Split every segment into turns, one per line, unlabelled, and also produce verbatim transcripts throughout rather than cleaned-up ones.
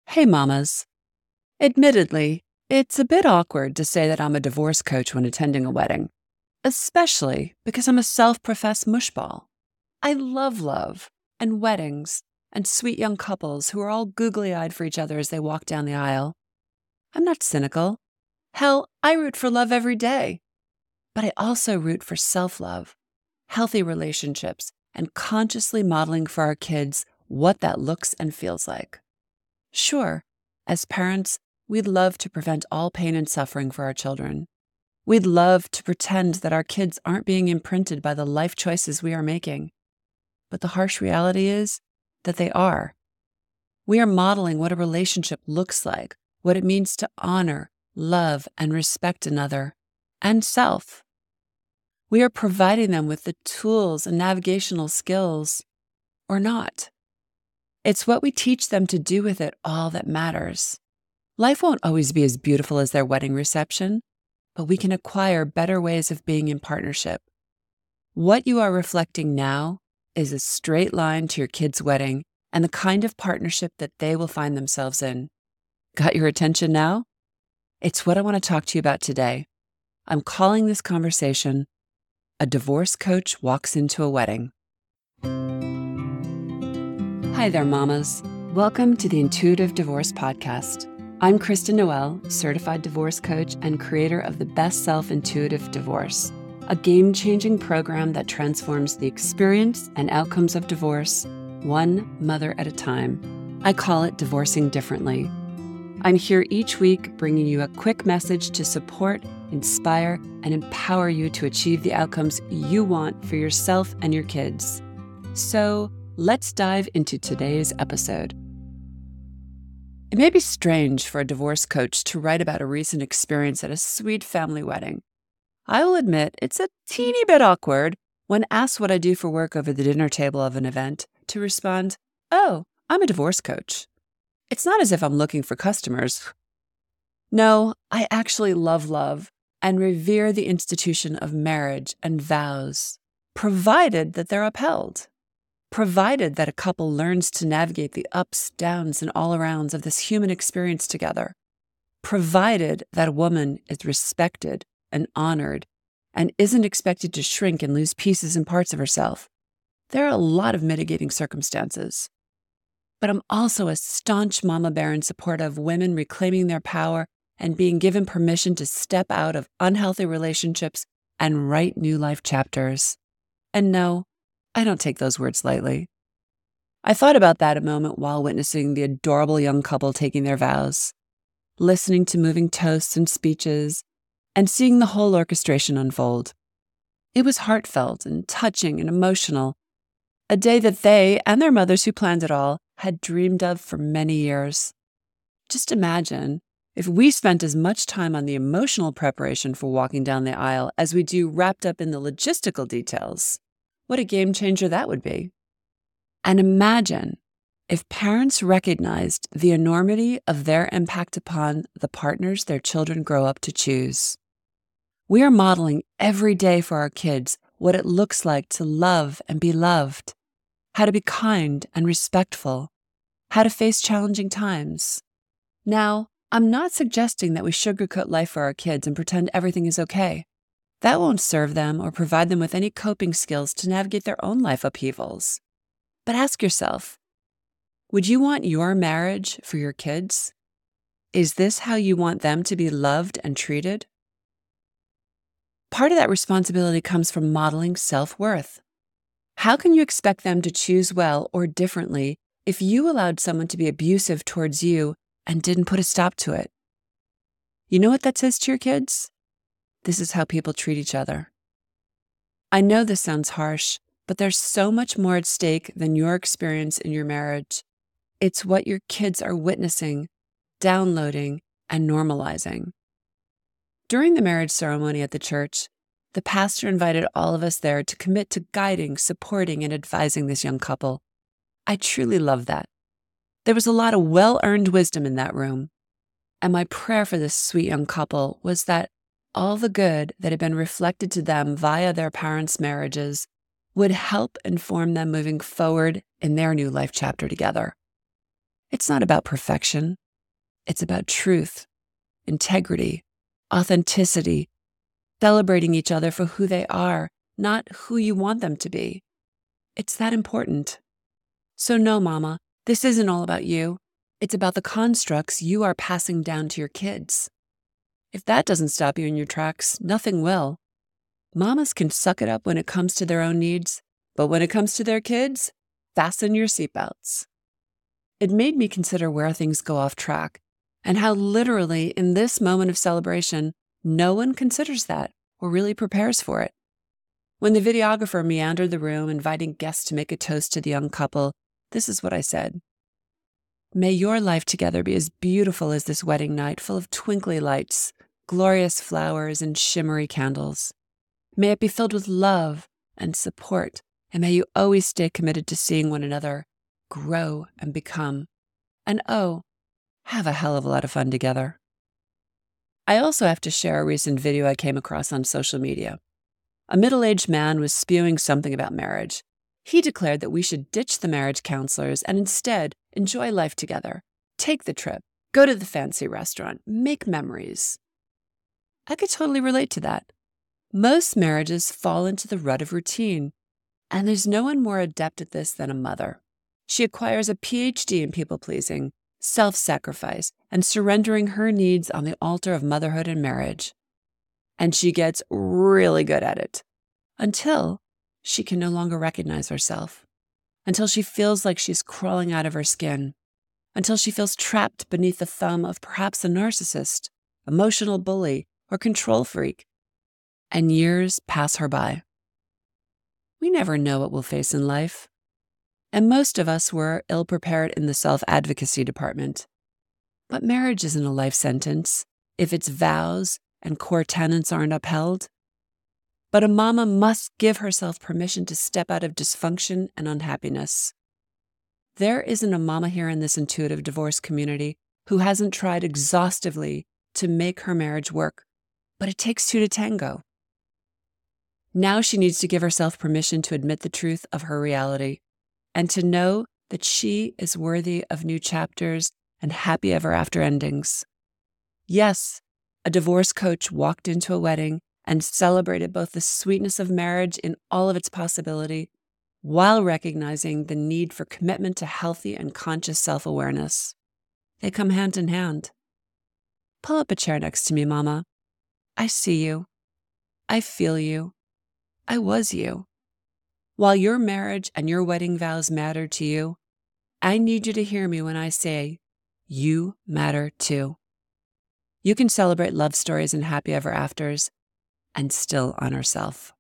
Hey, mamas. Admittedly, it's a bit awkward to say that I'm a divorce coach when attending a wedding, especially because I'm a self professed mushball. I love love and weddings and sweet young couples who are all googly eyed for each other as they walk down the aisle. I'm not cynical. Hell, I root for love every day. But I also root for self love, healthy relationships, and consciously modeling for our kids what that looks and feels like. Sure, as parents, we'd love to prevent all pain and suffering for our children. We'd love to pretend that our kids aren't being imprinted by the life choices we are making. But the harsh reality is that they are. We are modeling what a relationship looks like, what it means to honor, love, and respect another, and self. We are providing them with the tools and navigational skills, or not. It's what we teach them to do with it all that matters. Life won't always be as beautiful as their wedding reception, but we can acquire better ways of being in partnership. What you are reflecting now is a straight line to your kid's wedding and the kind of partnership that they will find themselves in. Got your attention now? It's what I want to talk to you about today. I'm calling this conversation, A Divorce Coach Walks into a Wedding. Hi there, mamas. Welcome to the Intuitive Divorce Podcast. I'm Kristen Noel, certified divorce coach and creator of the Best Self Intuitive Divorce, a game-changing program that transforms the experience and outcomes of divorce, one mother at a time. I call it Divorcing Differently. I'm here each week bringing you a quick message to support, inspire, and empower you to achieve the outcomes you want for yourself and your kids. So, let's dive into today's episode. It may be strange for a divorce coach to write about a recent experience at a sweet family wedding. I will admit it's a teeny bit awkward when asked what I do for work over the dinner table of an event to respond, "Oh, I'm a divorce coach." It's not as if I'm looking for customers. No, I actually love love and revere the institution of marriage and vows, provided that they're upheld. Provided that a couple learns to navigate the ups, downs, and all-arounds of this human experience together. Provided that a woman is respected and honored and isn't expected to shrink and lose pieces and parts of herself. There are a lot of mitigating circumstances. But I'm also a staunch mama bear in support of women reclaiming their power and being given permission to step out of unhealthy relationships and write new life chapters. And no, I don't take those words lightly. I thought about that a moment while witnessing the adorable young couple taking their vows, listening to moving toasts and speeches, and seeing the whole orchestration unfold. It was heartfelt and touching and emotional, a day that they and their mothers who planned it all had dreamed of for many years. Just imagine if we spent as much time on the emotional preparation for walking down the aisle as we do wrapped up in the logistical details. What a game changer that would be. And imagine if parents recognized the enormity of their impact upon the partners their children grow up to choose. We are modeling every day for our kids what it looks like to love and be loved, how to be kind and respectful, how to face challenging times. Now, I'm not suggesting that we sugarcoat life for our kids and pretend everything is okay. That won't serve them or provide them with any coping skills to navigate their own life upheavals. But ask yourself, would you want your marriage for your kids? Is this how you want them to be loved and treated? Part of that responsibility comes from modeling self-worth. How can you expect them to choose well or differently if you allowed someone to be abusive towards you and didn't put a stop to it? You know what that says to your kids? This is how people treat each other. I know this sounds harsh, but there's so much more at stake than your experience in your marriage. It's what your kids are witnessing, downloading, and normalizing. During the marriage ceremony at the church, the pastor invited all of us there to commit to guiding, supporting, and advising this young couple. I truly love that. There was a lot of well-earned wisdom in that room. And my prayer for this sweet young couple was that all the good that had been reflected to them via their parents' marriages would help inform them moving forward in their new life chapter together. It's not about perfection. It's about truth, integrity, authenticity, celebrating each other for who they are, not who you want them to be. It's that important. So no, Mama, this isn't all about you. It's about the constructs you are passing down to your kids. If that doesn't stop you in your tracks, nothing will. Mamas can suck it up when it comes to their own needs, but when it comes to their kids, fasten your seatbelts. It made me consider where things go off track and how literally in this moment of celebration, no one considers that or really prepares for it. When the videographer meandered the room, inviting guests to make a toast to the young couple, this is what I said. May your life together be as beautiful as this wedding night, full of twinkly lights, glorious flowers, and shimmery candles. May it be filled with love and support, and may you always stay committed to seeing one another grow and become. And oh, have a hell of a lot of fun together. I also have to share a recent video I came across on social media. A middle-aged man was spewing something about marriage. He declared that we should ditch the marriage counselors and instead enjoy life together, take the trip, go to the fancy restaurant, make memories. I could totally relate to that. Most marriages fall into the rut of routine, and there's no one more adept at this than a mother. She acquires a P H D in people-pleasing, self-sacrifice, and surrendering her needs on the altar of motherhood and marriage. And she gets really good at it, until she can no longer recognize herself, until she feels like she's crawling out of her skin, until she feels trapped beneath the thumb of perhaps a narcissist, emotional bully, or control freak. And years pass her by. We never know what we'll face in life. And most of us were ill-prepared in the self-advocacy department. But marriage isn't a life sentence if its vows and core tenets aren't upheld. But a mama must give herself permission to step out of dysfunction and unhappiness. There isn't a mama here in this intuitive divorce community who hasn't tried exhaustively to make her marriage work, but it takes two to tango. Now she needs to give herself permission to admit the truth of her reality and to know that she is worthy of new chapters and happy ever after endings. Yes, a divorce coach walked into a wedding and celebrated both the sweetness of marriage in all of its possibility, while recognizing the need for commitment to healthy and conscious self-awareness. They come hand in hand. Pull up a chair next to me, Mama. I see you. I feel you. I was you. While your marriage and your wedding vows matter to you, I need you to hear me when I say, you matter too. You can celebrate love stories and happy ever afters and still honor self.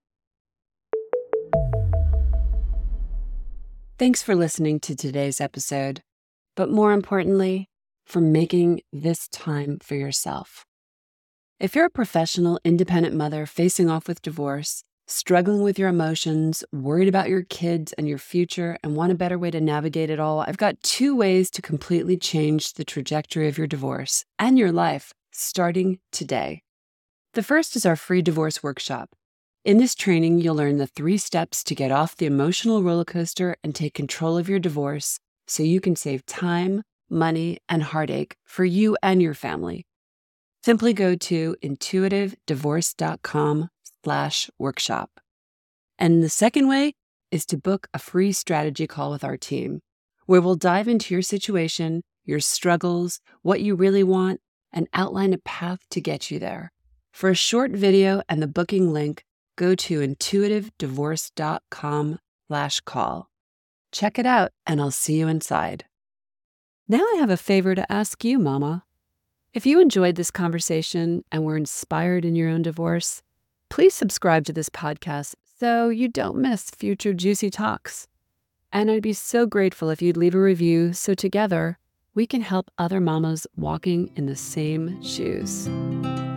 Thanks for listening to today's episode, but more importantly, for making this time for yourself. If you're a professional, independent mother facing off with divorce, struggling with your emotions, worried about your kids and your future, and want a better way to navigate it all, I've got two ways to completely change the trajectory of your divorce and your life starting today. The first is our free divorce workshop. In this training, you'll learn the three steps to get off the emotional roller coaster and take control of your divorce so you can save time, money, and heartache for you and your family. Simply go to intuitive divorce dot com slash workshop. And the second way is to book a free strategy call with our team, where we'll dive into your situation, your struggles, what you really want, and outline a path to get you there. For a short video and the booking link, go to intuitive divorce dot com slash call. Check it out, and I'll see you inside. Now I have a favor to ask you, Mama. If you enjoyed this conversation and were inspired in your own divorce, please subscribe to this podcast so you don't miss future juicy talks. And I'd be so grateful if you'd leave a review so together we can help other mamas walking in the same shoes.